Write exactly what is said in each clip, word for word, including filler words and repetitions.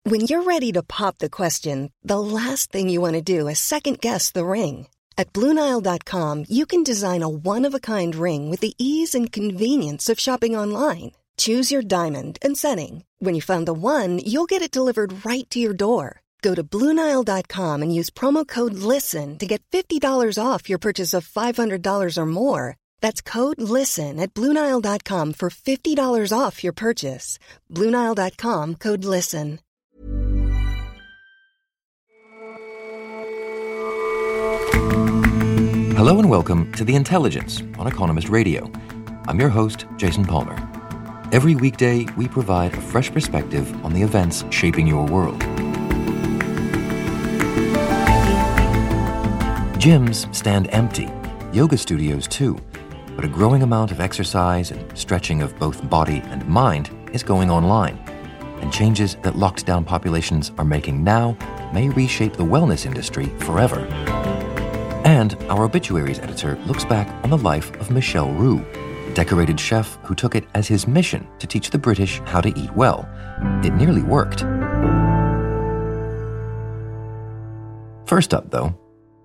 When you're ready to pop the question, the last thing you want to do is second-guess the ring. At Blue Nile dot com, you can design a one-of-a-kind ring with the ease and convenience of shopping online. Choose your diamond and setting. When you find the one, you'll get it delivered right to your door. Go to Blue Nile dot com and use promo code LISTEN to get fifty dollars off your purchase of five hundred dollars or more. That's code LISTEN at Blue Nile dot com for fifty dollars off your purchase. Blue Nile dot com, code LISTEN. Hello and welcome to The Intelligence on Economist Radio. I'm your host, Jason Palmer. Every weekday, we provide a fresh perspective on the events shaping your world. Gyms stand empty, yoga studios too, but a growing amount of exercise and stretching of both body and mind is going online. And changes that locked down populations are making now may reshape the wellness industry forever. And our obituaries editor looks back on the life of Michel Roux, a decorated chef who took it as his mission to teach the British how to eat well. It nearly worked. First up, though.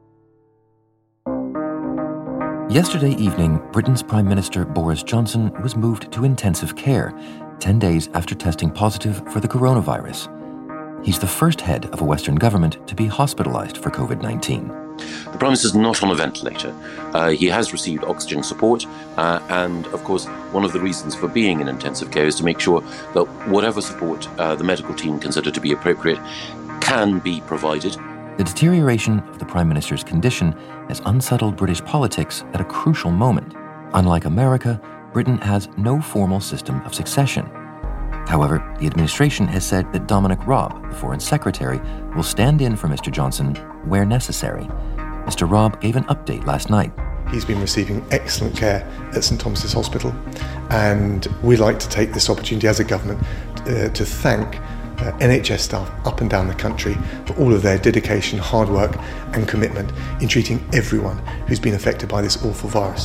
Yesterday evening, Britain's Prime Minister Boris Johnson was moved to intensive care, ten days after testing positive for the coronavirus. He's the first head of a Western government to be hospitalized for covid nineteen. The Prime Minister's not on a ventilator. Uh, he has received oxygen support, uh, and of course, one of the reasons for being in intensive care is to make sure that whatever support uh, the medical team consider to be appropriate can be provided. The deterioration of the Prime Minister's condition has unsettled British politics at a crucial moment. Unlike America, Britain has no formal system of succession. However, the administration has said that Dominic Raab, the Foreign Secretary, will stand in for Mister Johnson where necessary. Mister Raab gave an update last night. He's been receiving excellent care at St Thomas's Hospital, and we'd like to take this opportunity as a government uh, to thank uh, N H S staff up and down the country for all of their dedication, hard work and commitment in treating everyone who's been affected by this awful virus.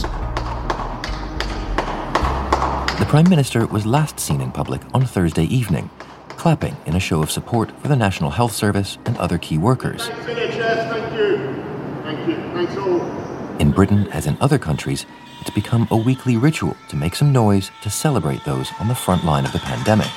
The Prime Minister was last seen in public on Thursday evening, clapping in a show of support for the National Health Service and other key workers. Thanks, N H S. Thank you. Thank you. Thanks all. In Britain, as in other countries, it's become a weekly ritual to make some noise to celebrate those on the front line of the pandemic.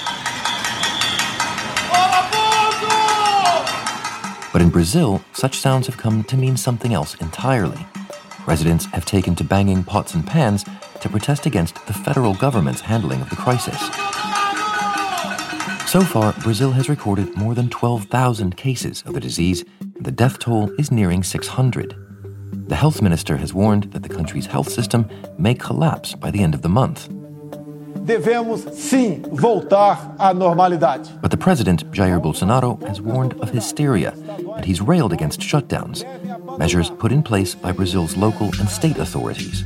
But in Brazil, such sounds have come to mean something else entirely. Residents have taken to banging pots and pans to protest against the federal government's handling of the crisis. So far, Brazil has recorded more than twelve thousand cases of the disease, and the death toll is nearing six hundred. The health minister has warned that the country's health system may collapse by the end of the month. Devemos sim voltar à normalidade. But the president, Jair Bolsonaro, has warned of hysteria, and he's railed against shutdowns, measures put in place by Brazil's local and state authorities.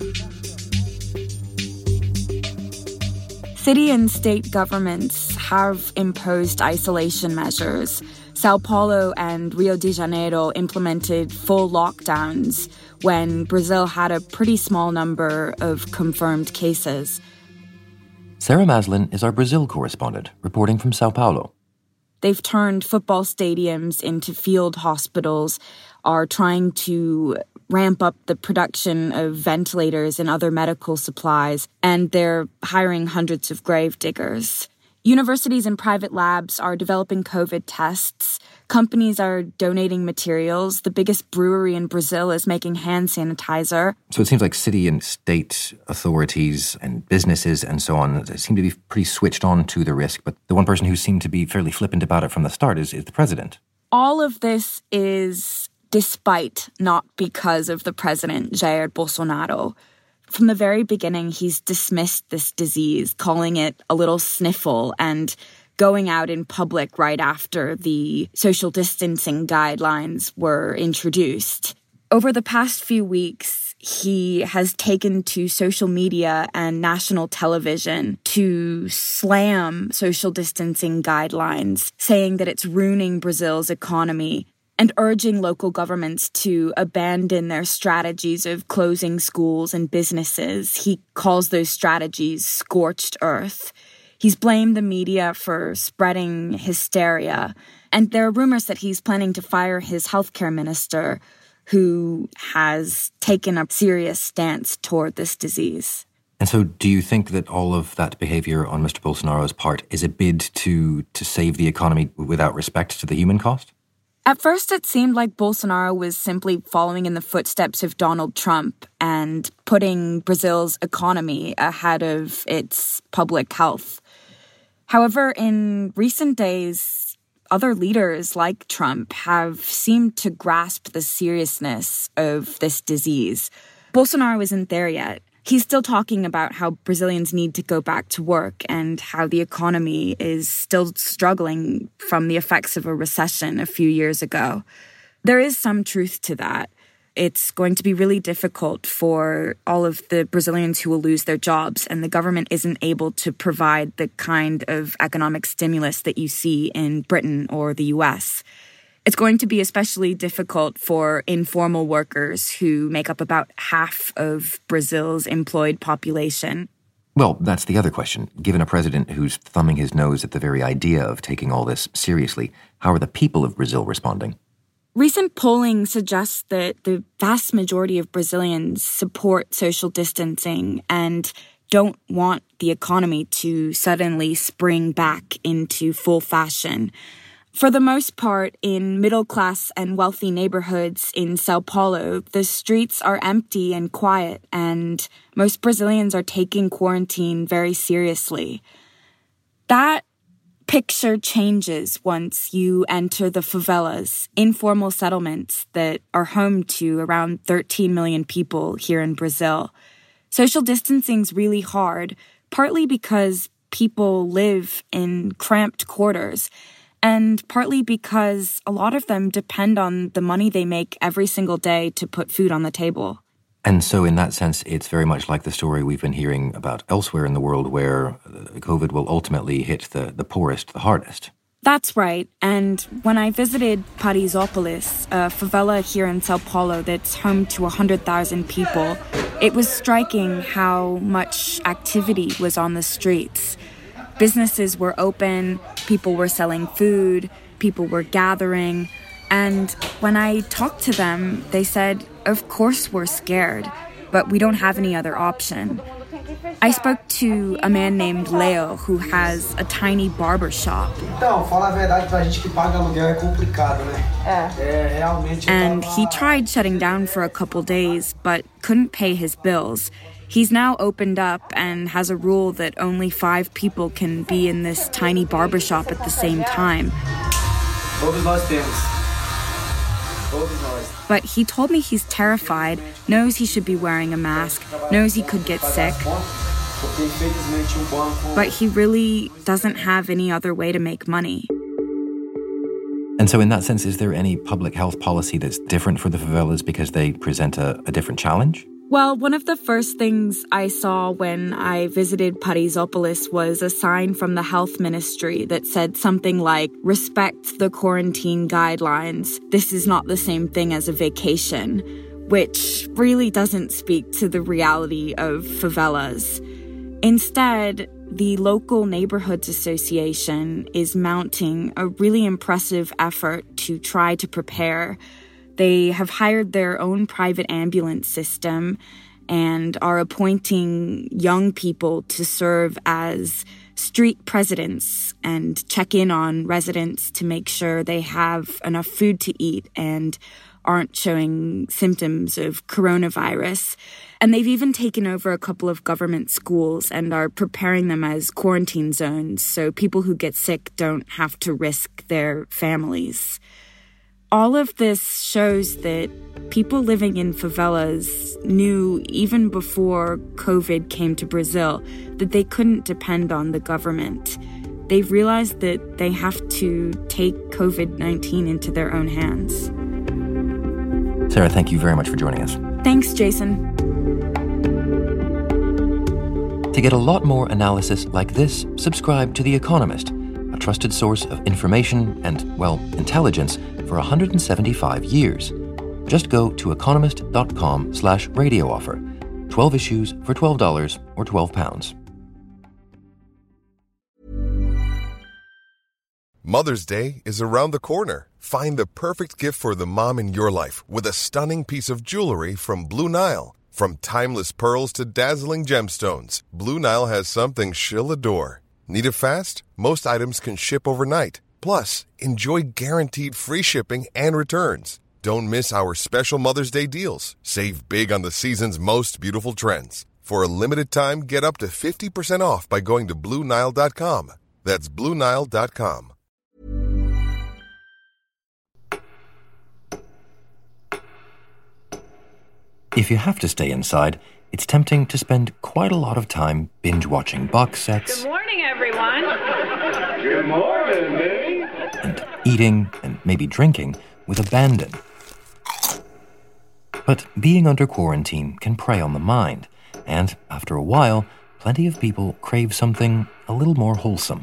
City and state governments have imposed isolation measures. Sao Paulo and Rio de Janeiro implemented full lockdowns when Brazil had a pretty small number of confirmed cases. Sarah Maslin is our Brazil correspondent, reporting from Sao Paulo. They've turned football stadiums into field hospitals, are trying to ramp up the production of ventilators and other medical supplies, and they're hiring hundreds of grave diggers. Universities and private labs are developing COVID tests. Companies are donating materials. The biggest brewery in Brazil is making hand sanitizer. So it seems like city and state authorities and businesses and so on seem to be pretty switched on to the risk. But the one person who seemed to be fairly flippant about it from the start is, is the president. All of this is despite, not because of the president, Jair Bolsonaro. From the very beginning, he's dismissed this disease, calling it a little sniffle and going out in public right after the social distancing guidelines were introduced. Over the past few weeks, he has taken to social media and national television to slam social distancing guidelines, saying that it's ruining Brazil's economy, and urging local governments to abandon their strategies of closing schools and businesses. He calls those strategies scorched earth. He's blamed the media for spreading hysteria, and there are rumors that he's planning to fire his healthcare minister, who has taken a serious stance toward this disease. And so do you think that all of that behavior on Mister Bolsonaro's part is a bid to to save the economy without respect to the human cost? At first, it seemed like Bolsonaro was simply following in the footsteps of Donald Trump and putting Brazil's economy ahead of its public health. However, in recent days, other leaders like Trump have seemed to grasp the seriousness of this disease. Bolsonaro isn't there yet. He's still talking about how Brazilians need to go back to work and how the economy is still struggling from the effects of a recession a few years ago. There is some truth to that. It's going to be really difficult for all of the Brazilians who will lose their jobs, and the government isn't able to provide the kind of economic stimulus that you see in Britain or the U S. It's going to be especially difficult for informal workers who make up about half of Brazil's employed population. Well, that's the other question. Given a president who's thumbing his nose at the very idea of taking all this seriously, how are the people of Brazil responding? Recent polling suggests that the vast majority of Brazilians support social distancing and don't want the economy to suddenly spring back into full fashion. For the most part, in middle-class and wealthy neighborhoods in Sao Paulo, the streets are empty and quiet, and most Brazilians are taking quarantine very seriously. That picture changes once you enter the favelas, informal settlements that are home to around thirteen million people here in Brazil. Social distancing's really hard, partly because people live in cramped quarters, and partly because a lot of them depend on the money they make every single day to put food on the table. And so in that sense, it's very much like the story we've been hearing about elsewhere in the world where COVID will ultimately hit the, the poorest the hardest. That's right. And when I visited Paraisópolis, a favela here in Sao Paulo that's home to one hundred thousand people, it was striking how much activity was on the streets. Businesses were open, people were selling food, people were gathering. And when I talked to them, they said, of course we're scared, but we don't have any other option. I spoke to a man named Leo who has a tiny barber shop. And he tried shutting down for a couple days, but couldn't pay his bills. He's now opened up and has a rule that only five people can be in this tiny barbershop at the same time. But he told me he's terrified, knows he should be wearing a mask, knows he could get sick. But he really doesn't have any other way to make money. And so in that sense, is there any public health policy that's different for the favelas because they present a, a different challenge? Well, one of the first things I saw when I visited Paraisópolis was a sign from the health ministry that said something like, respect the quarantine guidelines. This is not the same thing as a vacation, which really doesn't speak to the reality of favelas. Instead, the local neighborhoods association is mounting a really impressive effort to try to prepare. They have hired their own private ambulance system and are appointing young people to serve as street presidents and check in on residents to make sure they have enough food to eat and aren't showing symptoms of coronavirus. And they've even taken over a couple of government schools and are preparing them as quarantine zones so people who get sick don't have to risk their families. All of this shows that people living in favelas knew, even before COVID came to Brazil, that they couldn't depend on the government. They've realized that they have to take COVID nineteen into their own hands. Sarah, thank you very much for joining us. Thanks, Jason. To get a lot more analysis like this, subscribe to The Economist, a trusted source of information and, well, intelligence for one hundred seventy-five years. Just go to economist.com slash radio offer. twelve issues for twelve dollars or twelve pounds. Mother's Day is around the corner. Find the perfect gift for the mom in your life with a stunning piece of jewelry from Blue Nile. From timeless pearls to dazzling gemstones, Blue Nile has something she'll adore. Need it fast? Most items can ship overnight. Plus, enjoy guaranteed free shipping and returns. Don't miss our special Mother's Day deals. Save big on the season's most beautiful trends. For a limited time, get up to fifty percent off by going to Blue Nile dot com. That's Blue Nile dot com. If you have to stay inside, it's tempting to spend quite a lot of time binge-watching box sets. Good morning, everyone. Good morning, baby. And eating and maybe drinking with abandon. But being under quarantine can prey on the mind, and after a while, plenty of people crave something a little more wholesome.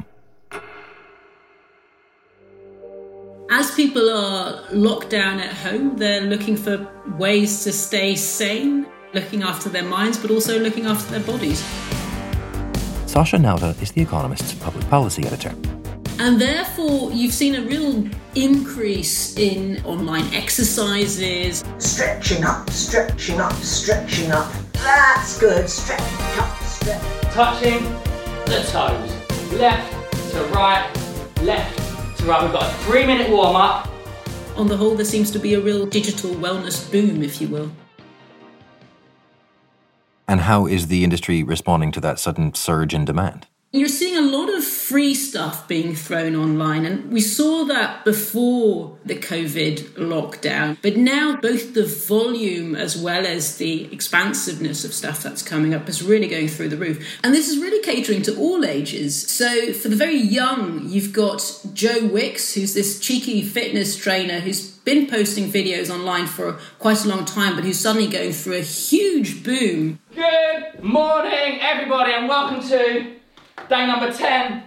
As people are locked down at home, they're looking for ways to stay sane, looking after their minds, but also looking after their bodies. Sasha Nauta is The Economist's public policy editor. And therefore, you've seen a real increase in online exercises. Stretching up, stretching up, stretching up. That's good. Stretch up, stretch. Touching the toes. Left to right, left to right. We've got a three-minute warm-up. On the whole, there seems to be a real digital wellness boom, if you will. And how is the industry responding to that sudden surge in demand? You're seeing a lot of free stuff being thrown online, and we saw that before the COVID lockdown. But now both the volume as well as the expansiveness of stuff that's coming up is really going through the roof. And this is really catering to all ages. So for the very young, you've got Joe Wicks, who's this cheeky fitness trainer who's been posting videos online for quite a long time, but who's suddenly going through a huge boom. Good morning, everybody, and welcome to day number ten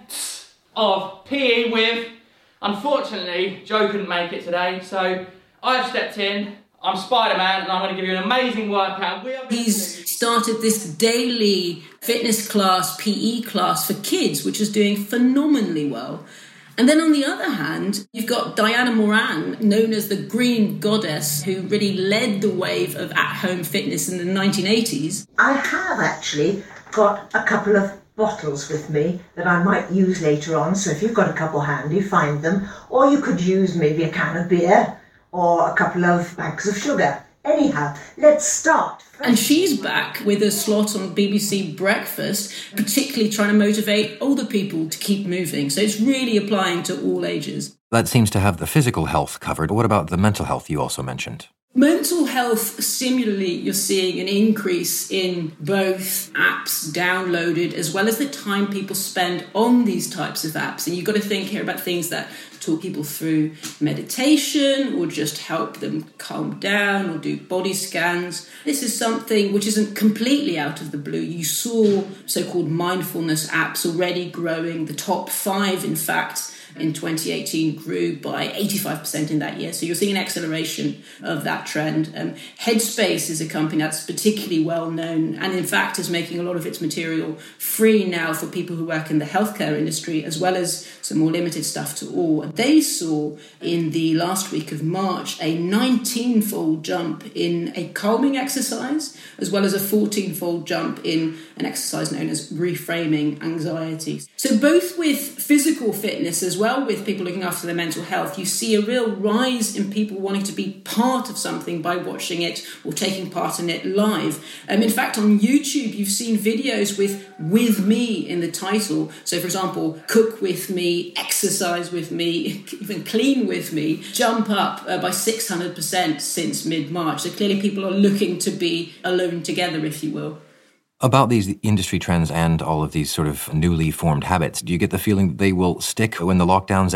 of P E with, unfortunately, Joe couldn't make it today, so I've stepped in. I'm Spider-Man, and I'm going to give you an amazing workout. We are He's started this daily fitness class, P E class for kids, which is doing phenomenally well. And then on the other hand, you've got Diana Moran, known as the Green Goddess, who really led the wave of at-home fitness in the nineteen eighties. I have actually got a couple of bottles with me that I might use later on, so if you've got a couple handy, find them. Or you could use maybe a can of beer or a couple of bags of sugar. Anyhow, let's start. And she's back with a slot on B B C Breakfast, particularly trying to motivate older people to keep moving. So it's really applying to all ages. That seems to have the physical health covered. What about the mental health you also mentioned? Mental health, similarly, you're seeing an increase in both apps downloaded as well as the time people spend on these types of apps. And you've got to think here about things that talk people through meditation or just help them calm down or do body scans. This is something which isn't completely out of the blue. You saw so-called mindfulness apps already growing. The top five, in fact, in twenty eighteen grew by eighty-five percent in that year. So you're seeing an acceleration of that trend. Um, Headspace is a company that's particularly well known and in fact is making a lot of its material free now for people who work in the healthcare industry, as well as some more limited stuff to all. They saw in the last week of March a nineteen-fold jump in a calming exercise, as well as a fourteen-fold jump in an exercise known as reframing anxiety. So both with physical fitness as well with people looking after their mental health, you see a real rise in people wanting to be part of something by watching it or taking part in it live. Um, in fact, on YouTube, you've seen videos with "with me" in the title. So, for example, cook with me, exercise with me, even clean with me, jump up uh, by six hundred percent since mid-March. So clearly people are looking to be alone together, if you will. About these industry trends and all of these sort of newly formed habits, do you get the feeling that they will stick when the lockdowns end?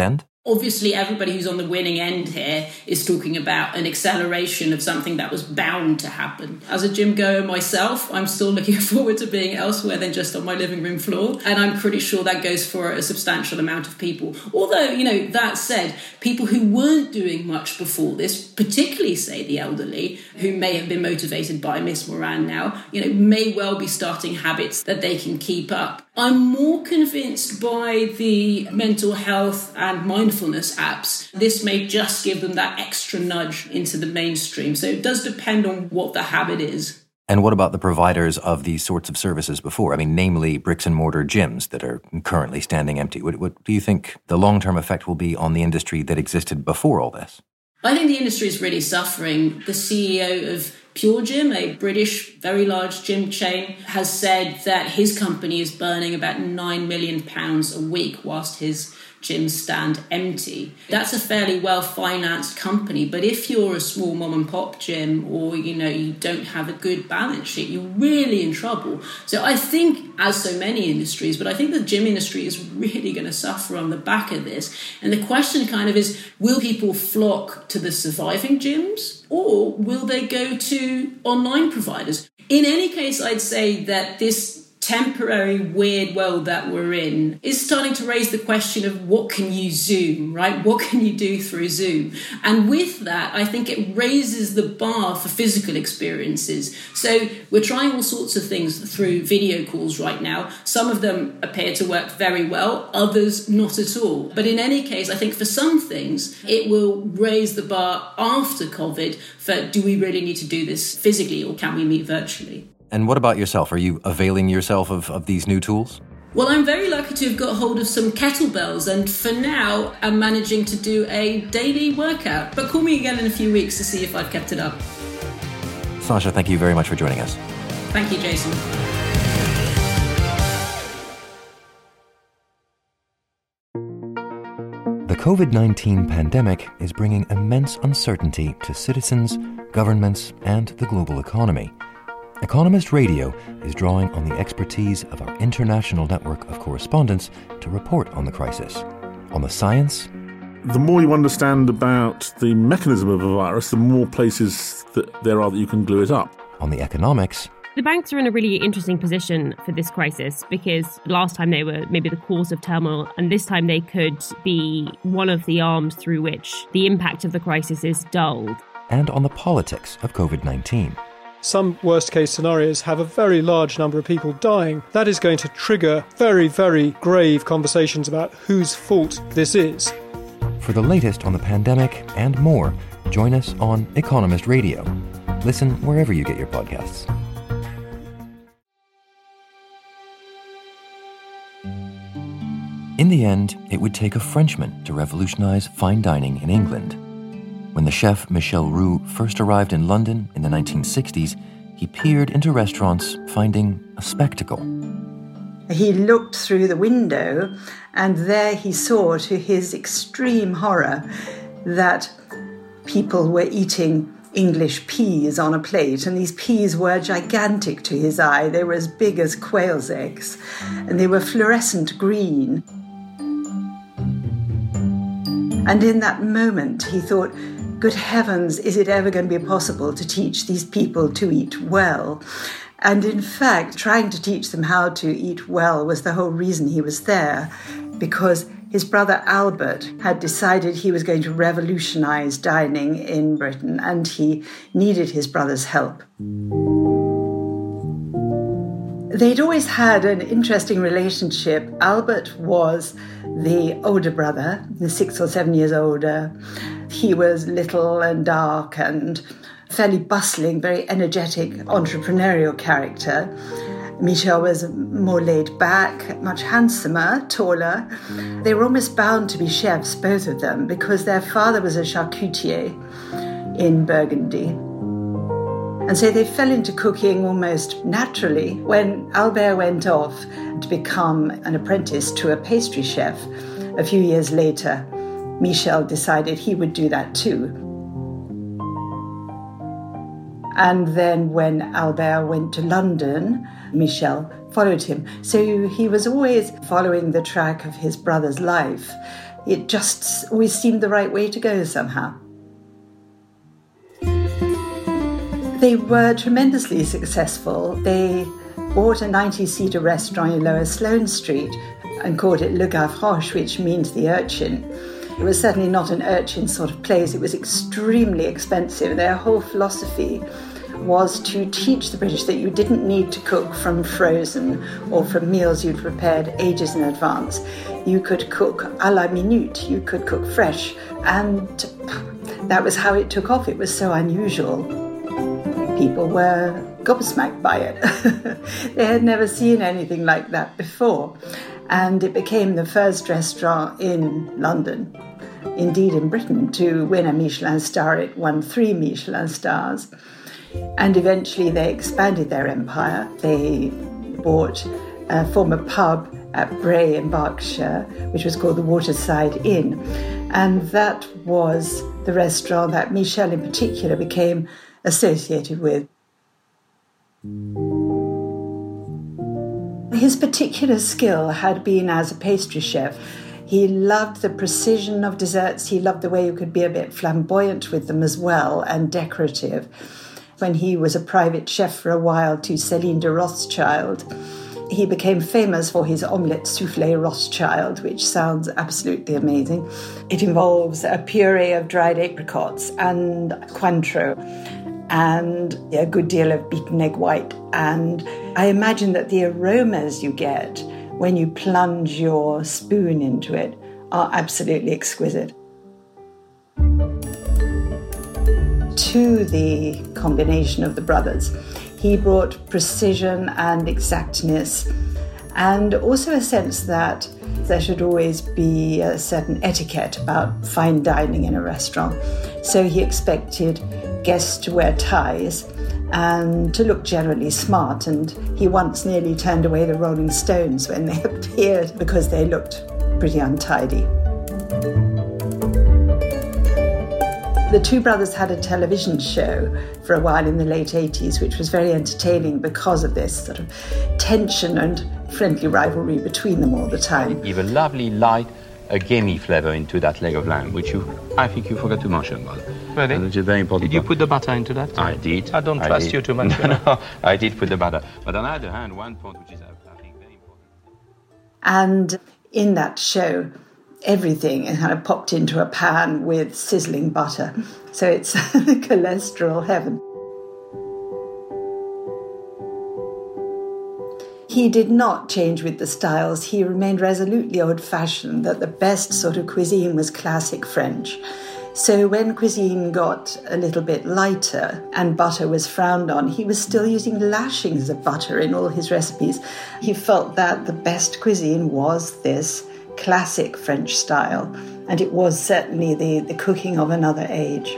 Obviously, everybody who's on the winning end here is talking about an acceleration of something that was bound to happen. As a gym goer myself, I'm still looking forward to being elsewhere than just on my living room floor. And I'm pretty sure that goes for a substantial amount of people. Although, you know, that said, people who weren't doing much before this, particularly, say, the elderly, who may have been motivated by Miss Moran now, you know, may well be starting habits that they can keep up. I'm more convinced by the mental health and mindfulness apps. This may just give them that extra nudge into the mainstream. So it does depend on what the habit is. And what about the providers of these sorts of services before? I mean, namely bricks and mortar gyms that are currently standing empty. What, what do you think the long-term effect will be on the industry that existed before all this? I think the industry is really suffering. The C E O of Pure Gym, a British, very large gym chain, has said that his company is burning about nine million pounds a week whilst his gyms stand empty. That's a fairly well-financed company, but if you're a small mom-and-pop gym or, you know, you don't have a good balance sheet, you're really in trouble. So I think, as so many industries, but I think the gym industry is really going to suffer on the back of this. And the question kind of is, will people flock to the surviving gyms or will they go to online providers? In any case, I'd say that this temporary weird world that we're in is starting to raise the question of what can you Zoom, right? What can you do through Zoom? And with that, I think it raises the bar for physical experiences. So we're trying all sorts of things through video calls right now. Some of them appear to work very well, others not at all. But in any case, I think for some things, it will raise the bar after COVID for do we really need to do this physically or can we meet virtually? And what about yourself? Are you availing yourself of, of these new tools? Well, I'm very lucky to have got hold of some kettlebells, and for now, I'm managing to do a daily workout. But call me again in a few weeks to see if I've kept it up. Sasha, thank you very much for joining us. Thank you, Jason. The covid nineteen pandemic is bringing immense uncertainty to citizens, governments, and the global economy. Economist Radio is drawing on the expertise of our international network of correspondents to report on the crisis, on the science. The more you understand about the mechanism of a virus, the more places that there are that you can glue it up. On the economics. The banks are in a really interesting position for this crisis because last time they were maybe the cause of turmoil, and this time they could be one of the arms through which the impact of the crisis is dulled. And on the politics of covid nineteen. Some worst-case scenarios have a very large number of people dying. That is going to trigger very, very grave conversations about whose fault this is. For the latest on the pandemic and more, join us on Economist Radio. Listen wherever you get your podcasts. In the end, it would take a Frenchman to revolutionize fine dining in England. When the chef Michel Roux first arrived in London in the nineteen sixties, he peered into restaurants, finding a spectacle. He looked through the window, and there he saw, to his extreme horror, that people were eating English peas on a plate, and these peas were gigantic to his eye. They were as big as quail's eggs, and they were fluorescent green. And in that moment, he thought, good heavens, is it ever going to be possible to teach these people to eat well? And in fact, trying to teach them how to eat well was the whole reason he was there, because his brother Albert had decided he was going to revolutionize dining in Britain, and he needed his brother's help. They'd always had an interesting relationship. Albert was the older brother, six or seven years older. He was little and dark and fairly bustling, very energetic, entrepreneurial character. Michel was more laid back, much handsomer, taller. They were almost bound to be chefs, both of them, because their father was a charcutier in Burgundy. And so they fell into cooking almost naturally. When Albert went off to become an apprentice to a pastry chef, a few years later, Michel decided he would do that too. And then when Albert went to London, Michel followed him. So he was always following the track of his brother's life. It just always seemed the right way to go somehow. They were tremendously successful. They bought a ninety-seater restaurant in Lower Sloane Street and called it Le Gavroche, which means the urchin. It was certainly not an urchin sort of place. It was extremely expensive. Their whole philosophy was to teach the British that you didn't need to cook from frozen or from meals you'd prepared ages in advance. You could cook à la minute, you could cook fresh, and that was how it took off. It was so unusual. People were gobsmacked by it. They had never seen anything like that before. And it became the first restaurant in London, indeed in Britain, to win a Michelin star. It won three Michelin stars. And eventually they expanded their empire. They bought a former pub at Bray in Berkshire, which was called the Waterside Inn. And that was the restaurant that Michel in particular became associated with. His particular skill had been as a pastry chef. He loved the precision of desserts. He loved the way you could be a bit flamboyant with them as well and decorative. When he was a private chef for a while to Céline de Rothschild, he became famous for his omelette soufflé Rothschild, which sounds absolutely amazing. It involves a puree of dried apricots and Cointreau and a good deal of beaten egg white. And I imagine that the aromas you get when you plunge your spoon into it are absolutely exquisite. To the combination of the brothers, he brought precision and exactness, and also a sense that there should always be a certain etiquette about fine dining in a restaurant. So he expected guests to wear ties and to look generally smart, and he once nearly turned away the Rolling Stones when they appeared because they looked pretty untidy. The two brothers had a television show for a while in the late eighties, which was very entertaining because of this sort of tension and friendly rivalry between them all the time. Give a lovely, light, a gamey flavour into that leg of lamb, which you, I think you forgot to mention, Bob. Really? Which is very important. Did you put the butter into that? I did. I don't I trust did. you too much. No, no, I did put the butter. But on the other hand, one point which is, I think, very important. And in that show, everything kind of popped into a pan with sizzling butter. So it's cholesterol heaven. He did not change with the styles. He remained resolutely old-fashioned, that the best sort of cuisine was classic French. So when cuisine got a little bit lighter and butter was frowned on, he was still using lashings of butter in all his recipes. He felt that the best cuisine was this classic French style, and it was certainly the, the cooking of another age.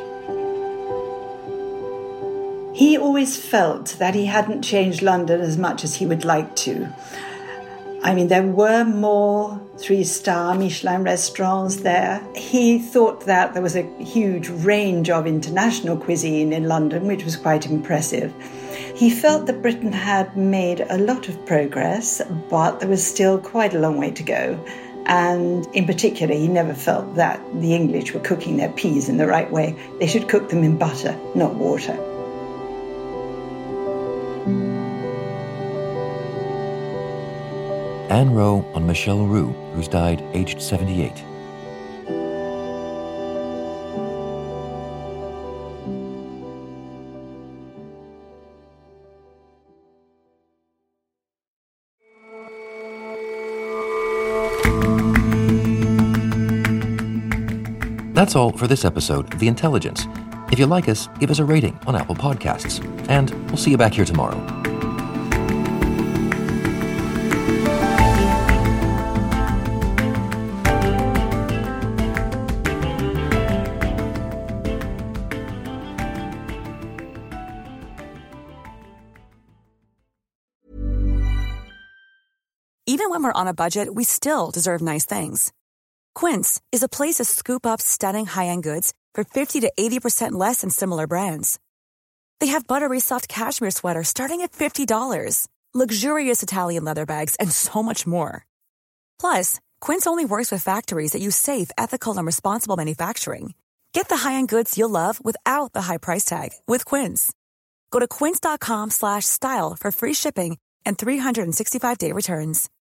He always felt that he hadn't changed London as much as he would like to. I mean, there were more three-star Michelin restaurants there. He thought that there was a huge range of international cuisine in London, which was quite impressive. He felt that Britain had made a lot of progress, but there was still quite a long way to go. And in particular, he never felt that the English were cooking their peas in the right way. They should cook them in butter, not water. Anne Rowe on Michel Roux, who's died aged seventy-eight. That's all for this episode of The Intelligence. If you like us, give us a rating on Apple Podcasts. And we'll see you back here tomorrow. Even when we're on a budget, we still deserve nice things. Quince is a place to scoop up stunning high-end goods for fifty to eighty percent less than similar brands. They have buttery soft cashmere sweaters starting at fifty dollars, luxurious Italian leather bags, and so much more. Plus, Quince only works with factories that use safe, ethical, and responsible manufacturing. Get the high-end goods you'll love without the high price tag with Quince. Go to quince.com slash style for free shipping and three sixty-five day returns.